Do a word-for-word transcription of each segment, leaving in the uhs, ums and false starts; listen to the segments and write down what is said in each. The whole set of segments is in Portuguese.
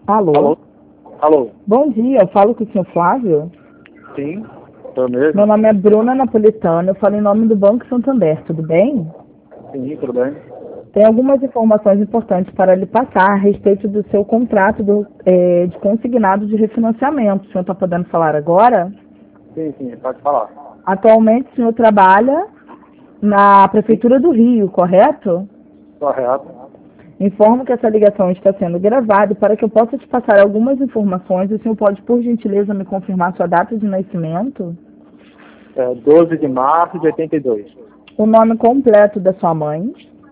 Alô? Alô? Alô? Bom dia, eu falo com o senhor Flávio. Sim, sou mesmo. Meu nome é Bruna Napolitano, eu falo em nome do Banco Santander, tudo bem? Sim, tudo bem? Tem algumas informações importantes para lhe passar a respeito do seu contrato do, eh, de consignado de refinanciamento. O senhor está podendo falar agora? Sim, sim, pode falar. Atualmente o senhor trabalha na Sim, Prefeitura do Rio, correto? correto. Informo que essa ligação está sendo gravada e para que eu possa te passar algumas informações, o senhor pode, por gentileza, me confirmar sua data de nascimento? É doze de março de oitenta e dois. O nome completo da sua mãe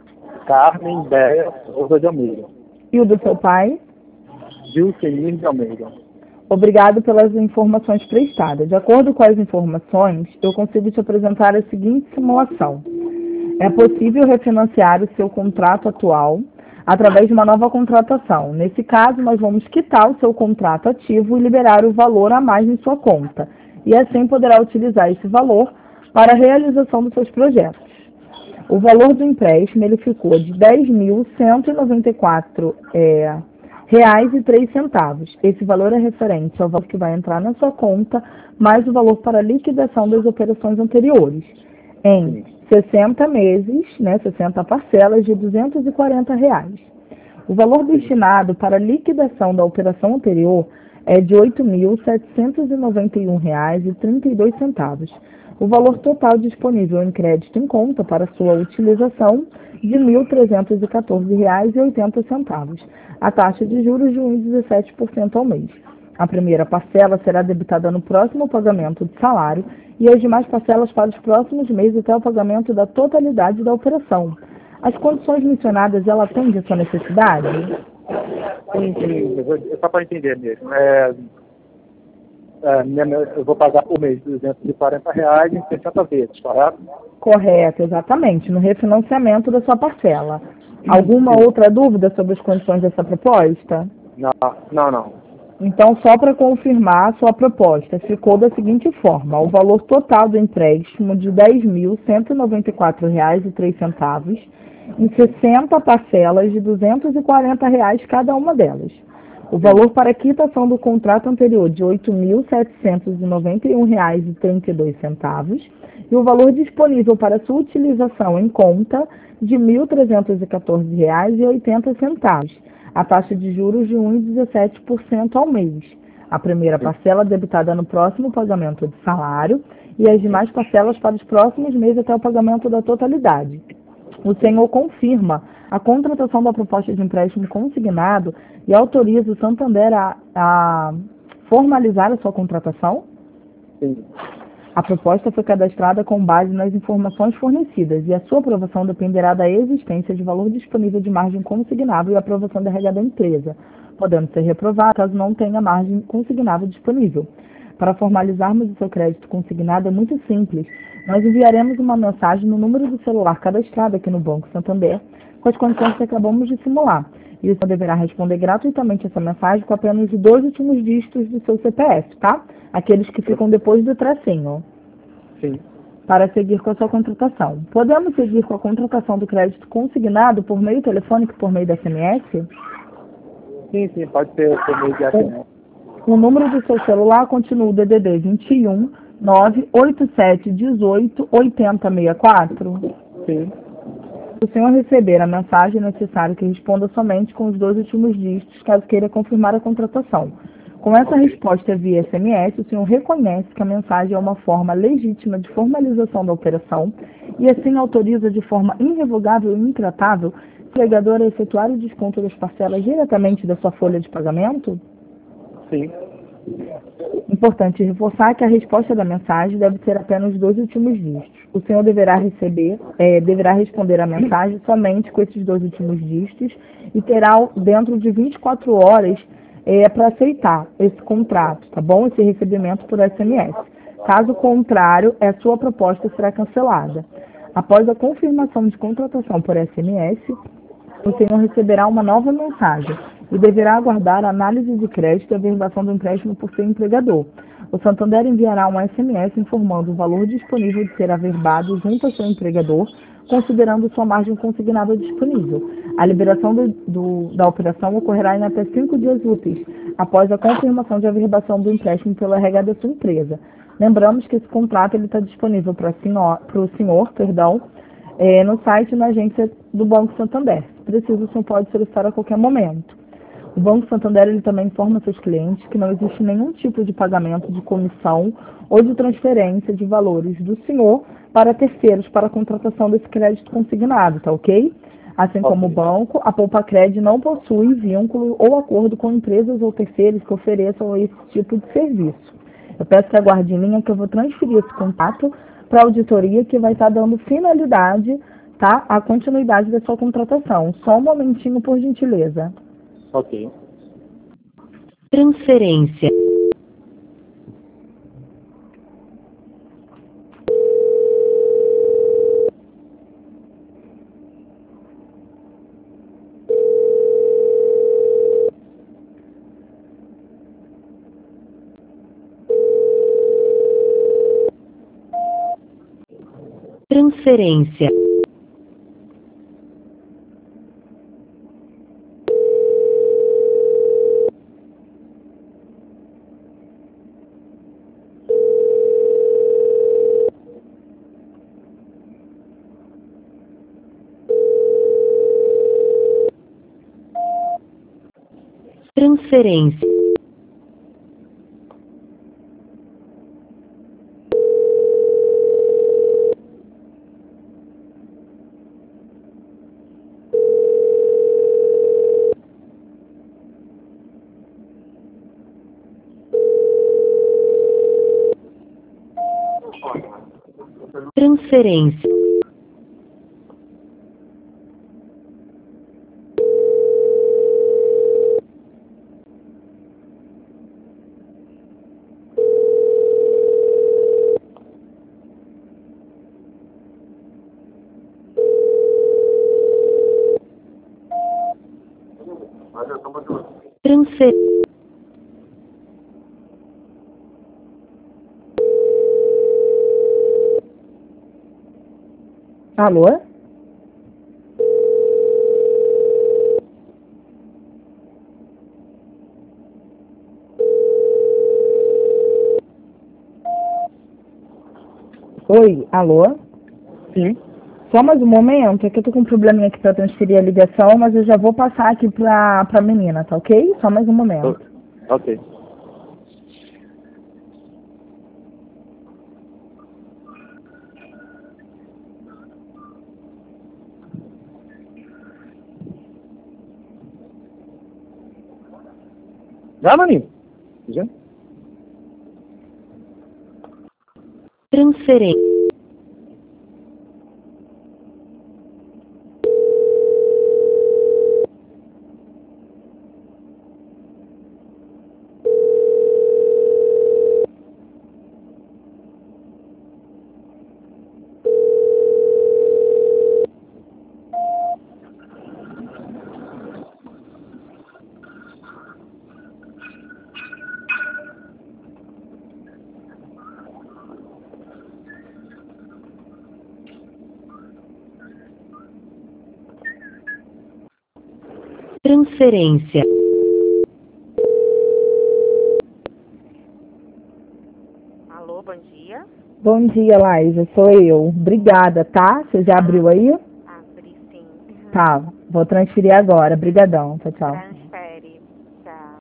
Carmen Béia Souza de Almeida. e o do seu pai? Gilcenir de Almeida. Obrigado pelas informações prestadas. De acordo com as informações, eu consigo te apresentar a seguinte simulação. É possível refinanciar o seu contrato atual através de uma nova contratação. Nesse caso, nós vamos quitar o seu contrato ativo e liberar o valor a mais em sua conta. E assim poderá utilizar esse valor para a realização dos seus projetos. O valor do empréstimo ele ficou de dez mil cento e noventa e quatro é, reais e três centavos. Esse valor é referente ao valor que vai entrar na sua conta, mais o valor para a liquidação das operações anteriores, em sessenta meses, né, sessenta parcelas de duzentos e quarenta reais. O valor destinado para a liquidação da operação anterior é de oito mil setecentos e noventa e um reais e trinta e dois centavos. O valor total disponível em crédito em conta para sua utilização de mil trezentos e quatorze reais e oitenta centavos. A taxa de juros de um vírgula dezessete por cento ao mês. A primeira parcela será debitada no próximo pagamento de salário e as demais parcelas para os próximos meses até o pagamento da totalidade da operação. As condições mencionadas, ela atende a sua necessidade? Sim, sim, eu vou, é só para entender mesmo. É, é, minha, eu vou pagar por mês duzentos e quarenta reais em sessenta vezes, correto? Correto, exatamente, no refinanciamento da sua parcela. Alguma Sim. outra dúvida sobre as condições dessa proposta? Não, não, não. Então, só para confirmar a sua proposta, ficou da seguinte forma: o valor total do empréstimo de dez mil cento e noventa e quatro reais e três centavos, em sessenta parcelas de duzentos e quarenta reais cada uma delas. O valor para a quitação do contrato anterior de oito mil setecentos e noventa e um reais e trinta e dois centavos e o valor disponível para sua utilização em conta de mil trezentos e quatorze reais e oitenta centavos. A taxa de juros de um vírgula dezessete por cento ao mês. A primeira parcela debitada no próximo pagamento de salário e as demais parcelas para os próximos meses até o pagamento da totalidade. O senhor confirma a contratação da proposta de empréstimo consignado e autoriza o Santander a, a formalizar a sua contratação? Sim. A proposta foi cadastrada com base nas informações fornecidas e a sua aprovação dependerá da existência de valor disponível de margem consignável e aprovação da regra da empresa, podendo ser reprovada caso não tenha margem consignável disponível. Para formalizarmos o seu crédito consignado é muito simples. Nós enviaremos uma mensagem no número do celular cadastrado aqui no Banco Santander com as condições que acabamos de simular. E o senhor deverá responder gratuitamente essa mensagem com apenas os dois últimos dígitos do seu C P F, tá? Aqueles que ficam depois do tracinho. Sim. Para seguir com a sua contratação. Podemos seguir com a contratação do crédito consignado por meio telefônico e por meio da S M S? Sim, sim, pode ser por meio de S M S. O número do seu celular continua o D D D vinte e um, nove oito sete um oito, oito zero seis quatro? Sim. Se o senhor receber a mensagem, é necessário que responda somente com os dois últimos dígitos, caso queira confirmar a contratação. Com essa resposta via S M S, o senhor reconhece que a mensagem é uma forma legítima de formalização da operação e assim autoriza de forma irrevogável e intratável o empregador a efetuar o desconto das parcelas diretamente da sua folha de pagamento? Sim. Importante reforçar que a resposta da mensagem deve ser apenas os dois últimos dígitos. O senhor deverá receber, é, deverá responder a mensagem somente com esses dois últimos dígitos e terá dentro de vinte e quatro horas é, para aceitar esse contrato, tá bom? Esse recebimento por S M S. Caso contrário, a sua proposta será cancelada. Após a confirmação de contratação por S M S, o senhor receberá uma nova mensagem e deverá aguardar a análise de crédito e a averbação do empréstimo por seu empregador. O Santander enviará um S M S informando o valor disponível de ser averbado junto ao seu empregador considerando sua margem consignada disponível. A liberação do, do, da operação ocorrerá em até cinco dias úteis, após a confirmação de averbação do empréstimo pelo R H da sua empresa. Lembramos que esse contrato está disponível para o senhor perdão, é, no site e na agência do Banco Santander. Se preciso, o senhor pode solicitar a qualquer momento. O Banco Santander ele também informa seus clientes que não existe nenhum tipo de pagamento de comissão ou de transferência de valores do senhor para terceiros para a contratação desse crédito consignado, tá ok? Assim como o banco, a Poupa-Cred não possui vínculo ou acordo com empresas ou terceiros que ofereçam esse tipo de serviço. Eu peço que aguarde em linha que eu vou transferir esse contato para a auditoria que vai estar dando finalidade, tá, à continuidade da sua contratação. Só um momentinho, por gentileza. Ok. Transferência. Transferência. Transferência. Transferência. Transfer... Alô? Oi, alô? Sim. Só mais um momento, é que eu tô com um probleminha aqui para transferir a ligação, mas eu já vou passar aqui para a menina, tá ok? Só mais um momento. Ok. Já, maninho? Já? Transferência. Transferência. Alô, bom dia. Bom dia, Laísa, sou eu. Obrigada, tá? Você já abriu aí? Abri sim. Uhum. Tá, vou transferir agora. Obrigadão, tchau, tchau. Transfere. Tchau.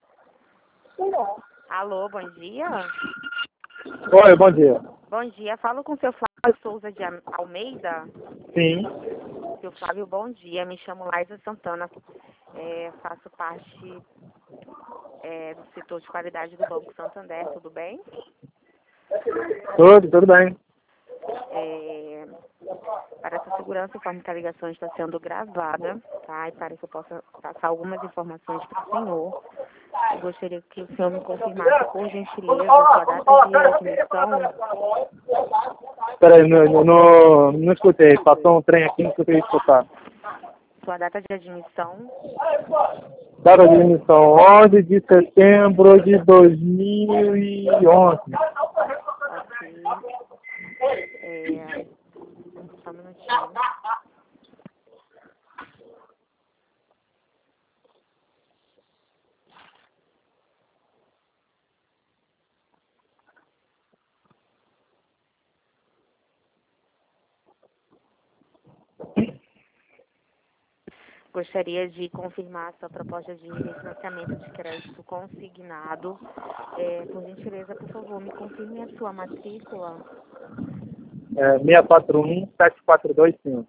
Alô, bom dia. Oi, bom dia. Bom dia, falo com o seu Flávio Souza de Almeida. Sim. Seu Flávio, bom dia. Me chamo Laísa Santana. É, faço parte é, do setor de qualidade do Banco Santander, tudo bem? Tudo, tudo bem. É, para essa segurança, informo que a ligação está sendo gravada, tá? E para que eu possa passar algumas informações para o senhor, eu gostaria que o senhor me confirmasse, por gentileza, sua data de admissão. Peraí, não, não, não escutei. Passou um trem aqui, não escutei escutar. Sua data de admissão. Data de admissão, onze de setembro de dois mil e onze. Ok. É, só um minutinho. Gostaria de confirmar sua proposta de refinanciamento de crédito consignado. É, por gentileza, por favor, me confirme a sua matrícula. É seis quatro um, sete quatro dois cinco.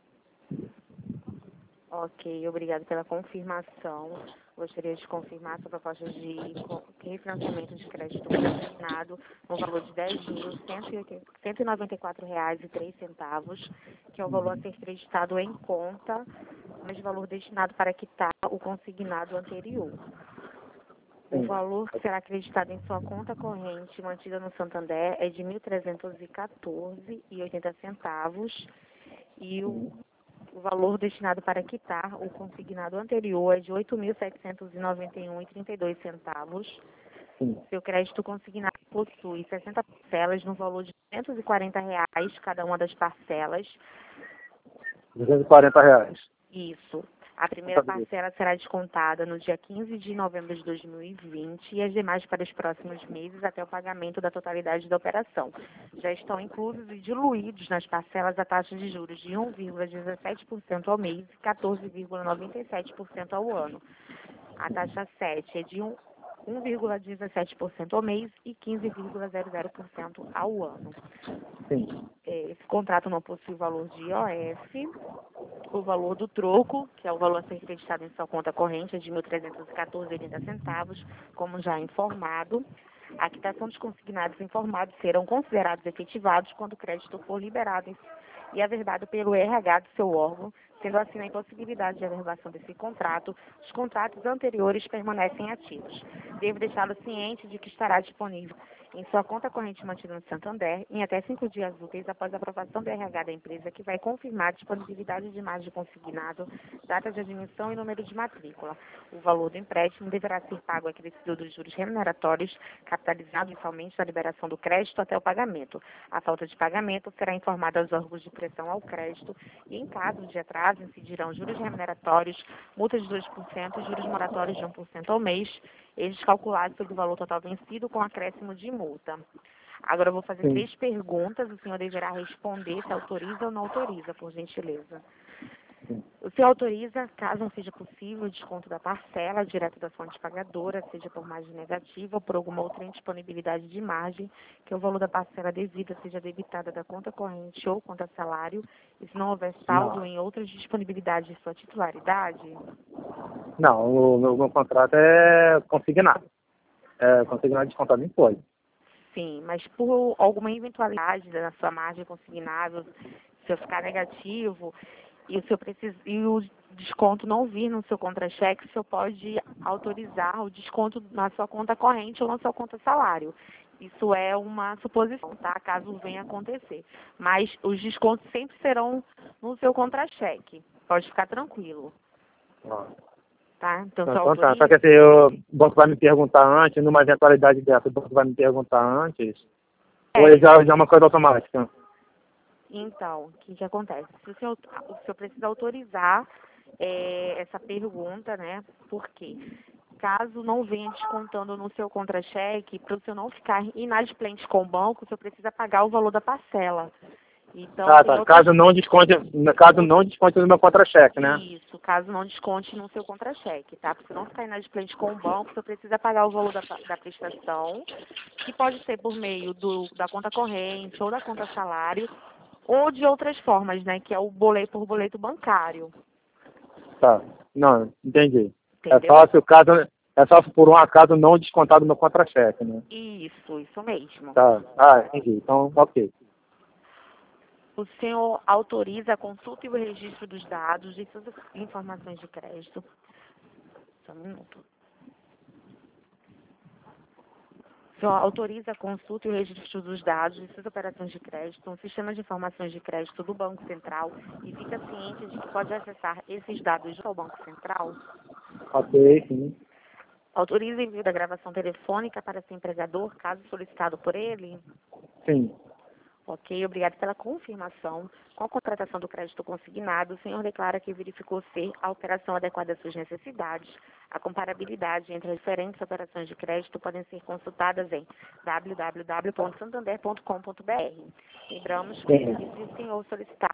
Ok, obrigado pela confirmação. Gostaria de confirmar sua proposta de refinanciamento de crédito consignado no valor de dez mil cento e noventa e quatro reais e três centavos, que é o valor a ser creditado em conta, mas valor destinado para quitar o consignado anterior. O valor que será acreditado em sua conta corrente mantida no Santander é de mil trezentos e quatorze reais e oitenta centavos e o O valor destinado para quitar o consignado anterior é de oito mil setecentos e noventa e um reais e trinta e dois centavos. Sim. Seu crédito consignado possui sessenta parcelas no valor de duzentos e quarenta reais cada uma das parcelas. duzentos e quarenta reais. Isso. A primeira parcela será descontada no dia quinze de novembro de dois mil e vinte e as demais para os próximos meses até o pagamento da totalidade da operação. Já estão inclusos e diluídos nas parcelas a taxa de juros de um vírgula dezessete por cento ao mês e quatorze vírgula noventa e sete por cento ao ano. A taxa sete é de um vírgula dezessete por cento ao mês e quinze vírgula zero zero por cento ao ano. Sim. Esse contrato não possui valor de I O F. O valor do troco, que é o valor a ser creditado em sua conta corrente, é de mil trezentos e quatorze reais e oitenta centavos, como já informado. A quitação dos consignados informados serão considerados efetivados quando o crédito for liberado e averbado pelo R H do seu órgão, sendo assim a impossibilidade de averbação desse contrato, os contratos anteriores permanecem ativos. Devo deixá-lo ciente de que estará disponível em sua conta corrente mantida no Santander em até cinco dias úteis após a aprovação do R H da empresa, que vai confirmar a disponibilidade de margem de consignado, data de admissão e número de matrícula. O valor do empréstimo deverá ser pago acrescido dos juros remuneratórios, capitalizado mensalmente da liberação do crédito até o pagamento. A falta de pagamento será informada aos órgãos de pressão ao crédito e, em caso de atraso, incidirão juros remuneratórios, multas de dois por cento e juros moratórios de um por cento ao mês, eles calculados sobre o valor total vencido com acréscimo de multa. Agora eu vou fazer Sim. três perguntas, o senhor deverá responder se autoriza ou não autoriza, por gentileza. O senhor autoriza, caso não seja possível, o desconto da parcela direto da fonte pagadora, seja por margem negativa ou por alguma outra indisponibilidade de margem, que o valor da parcela devida seja debitada da conta corrente ou conta salário, e se não houver saldo Não. em outras disponibilidades de sua titularidade? Não, o meu, meu contrato é consignado. É consignado descontado em folha. Sim, mas por alguma eventualidade da sua margem consignável, se eu ficar negativo e o, seu precis... e o desconto não vir no seu contra-cheque, o senhor pode autorizar o desconto na sua conta corrente ou na sua conta salário. Isso é uma suposição, tá? Caso venha acontecer. Mas os descontos sempre serão no seu contra-cheque. Pode ficar tranquilo. Ah. Tá? Então, Então, só então tá. autoriza. Só que assim, eu, o banco vai me perguntar antes, numa eventualidade dessa, o banco vai me perguntar antes, É. ou já, já é uma coisa automática? Então, o que, que acontece? Se o senhor, o senhor precisa autorizar é, essa pergunta, né? Por quê? Caso não venha descontando no seu contra-cheque, para o senhor não ficar inadimplente com o banco, o senhor precisa pagar o valor da parcela. Então, Ah, tem tá. outras... Caso não desconte, caso não desconte no meu contra-cheque, né? Isso, caso não desconte no seu contra-cheque, tá? Para você não ficar inadimplente com o banco, você precisa pagar o valor da, da prestação, que pode ser por meio do, da conta corrente ou da conta salário, ou de outras formas, né? Que é o boleto por boleto bancário. Tá. Não, entendi. Entendeu? É só se o caso, é só se por um acaso não descontado no contra-cheque, né? Isso, isso mesmo. Tá. Ah, entendi. Então, ok. O senhor autoriza a consulta e o registro dos dados de suas informações de crédito. Só um minuto. O senhor autoriza a consulta e o registro dos dados de suas operações de crédito no sistema de informações de crédito do Banco Central e fica ciente de que pode acessar esses dados ao Banco Central? Ok, sim. Autoriza o envio da gravação telefônica para seu empregador, caso solicitado por ele? Sim. Ok, obrigado pela confirmação. Com a contratação do crédito consignado, o senhor declara que verificou ser a operação adequada às suas necessidades. A comparabilidade entre as diferentes operações de crédito podem ser consultadas em w w w ponto santander ponto com ponto b r. Lembramos que, se o senhor solicitar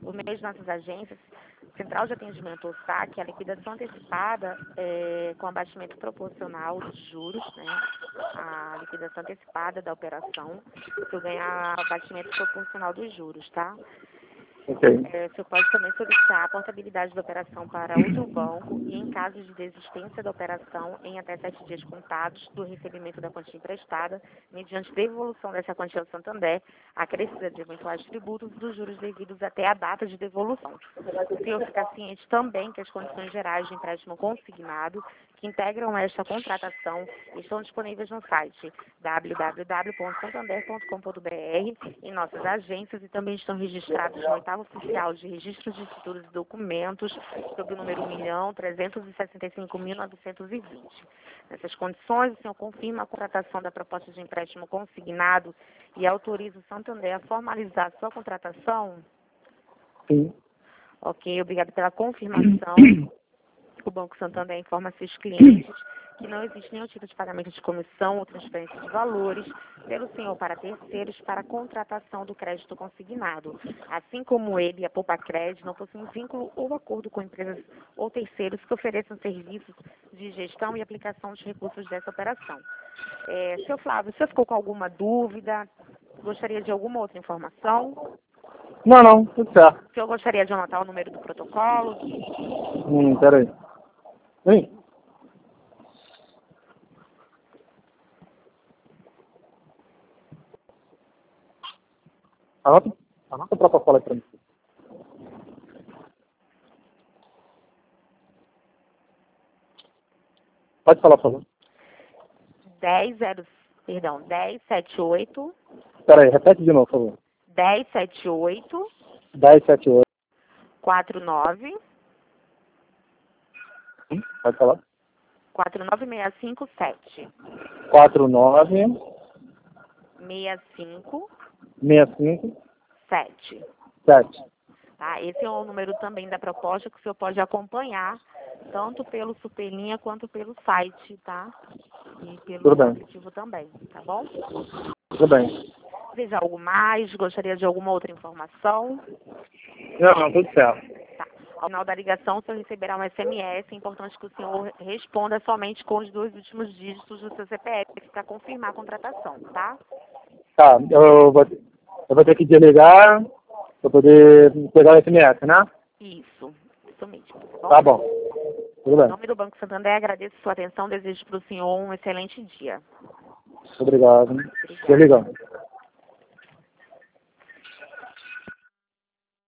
por meio de nossas agências, Central de Atendimento ou S A C, a liquidação antecipada é, com abatimento proporcional dos juros, né? A liquidação antecipada da operação, se eu ganhar abatimento proporcional dos juros, tá? Ok. É, você pode também solicitar a portabilidade da operação para outro banco e, em caso de desistência da operação, em até sete dias contados do recebimento da quantia emprestada, mediante devolução dessa quantia ao Santander, acrescida de eventuais tributos dos juros devidos até a data de devolução. O senhor fica ciente também que as condições gerais de empréstimo consignado que integram esta contratação estão disponíveis no site w w w ponto santander ponto com ponto b r, em nossas agências, e também estão registrados no oitavo Oficial de Registros de Escrituras e Documentos, sob o número um milhão trezentos e sessenta e cinco mil novecentos e vinte. Nessas condições, o senhor confirma a contratação da proposta de empréstimo consignado e autoriza o Santander a formalizar a sua contratação? Sim. Ok, obrigado pela confirmação. O Banco Santander informa a seus clientes que não existe nenhum tipo de pagamento de comissão ou transferência de valores pelo senhor para terceiros para a contratação do crédito consignado. Assim como ele e a Poupa Crédito não possuem vínculo ou acordo com empresas ou terceiros que ofereçam serviços de gestão e aplicação dos recursos dessa operação. É, seu Flávio, o senhor ficou com alguma dúvida? Gostaria de alguma outra informação? Não, não, tudo certo. O senhor gostaria de anotar o número do protocolo? Hum, peraí. Vem. Anota, anota o protocolo aí para mim. Pode falar, por favor. dez zero, perdão, dez setenta e oito. Peraí, repete de novo, por favor. dez setenta e oito. dez setenta e oito. quarenta e nove. Hum, pode falar. quatro nove seis cinco sete. quatro nove seis cinco seis cinco sete. sete. Tá? Esse é o número também da proposta que o senhor pode acompanhar, tanto pelo Superlinha quanto pelo site, tá? E pelo Tudo bem. aplicativo também, tá bom? Tudo bem. Deseja algo mais? Gostaria de alguma outra informação? Não, não, tudo certo. Tá. Ao final da ligação, o senhor receberá um S M S. É importante que o senhor responda somente com os dois últimos dígitos do seu C P F para confirmar a contratação, tá? Tá, eu vou, eu vou ter que desligar para poder pegar o S M S, né? Isso, isso mesmo. Tá bom? Tá bom. Tudo Em bem. nome do Banco Santander, agradeço sua atenção. Desejo para o senhor um excelente dia. Obrigado. Obrigada. Desligando.